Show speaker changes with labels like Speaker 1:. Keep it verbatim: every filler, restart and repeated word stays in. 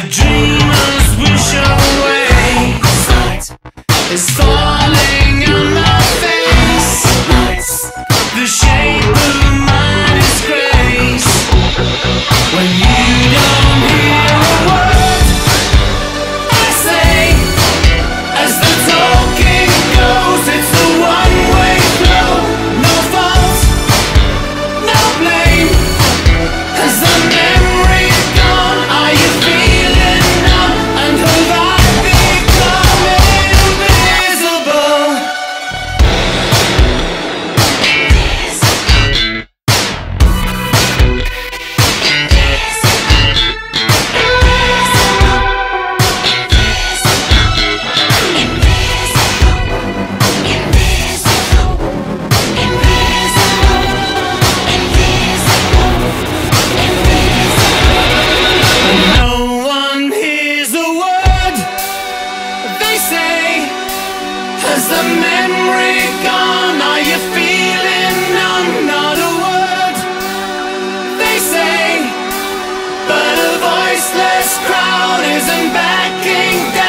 Speaker 1: The dreamers wish away. It's falling on my face. The shape of my disgrace. When you don't hear a word I say, as the talking goes, it's a one-way flow. No fault, no blame. Has the memory gone? Are you feeling numb? And have I become invisible? No one hears a word they say. Has the memory gone? Are you feeling numb? Not a word they say, but a voiceless crowd isn't backing down.